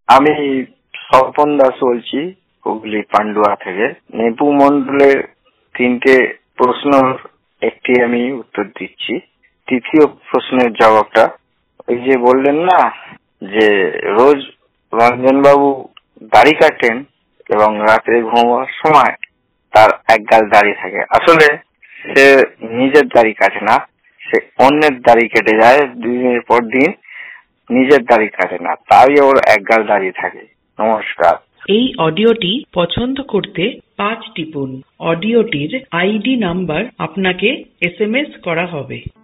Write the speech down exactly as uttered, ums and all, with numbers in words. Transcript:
আমি স্বপন দাস বলছি, হুগলি পান্ডুয়া থেকে। নেপু মন্ডলের তিনটে প্রশ্ন একটি আমি উত্তর দিচ্ছি। তৃতীয় প্রশ্নের জবাবটা ওই যে বললেন না যে রোজ রঞ্জনবাবু দাড়ি কাটেন এবং রাতে ঘুমাবার সময় তার এক গাল দাড়ি থাকে। আসলে সে নিজের দাড়ি কাটে না, সে অন্যের দাড়ি কেটে যায় দিনের পর দিন, নিজের দাড়ি কাটে না, তাই ওর এক গাল দাড়ি থাকে। নমস্কার। এই অডিওটি পছন্দ করতে পাঁচ টিপুন। অডিওটির আইডি নাম্বার আপনাকে এস এম এস করা হবে।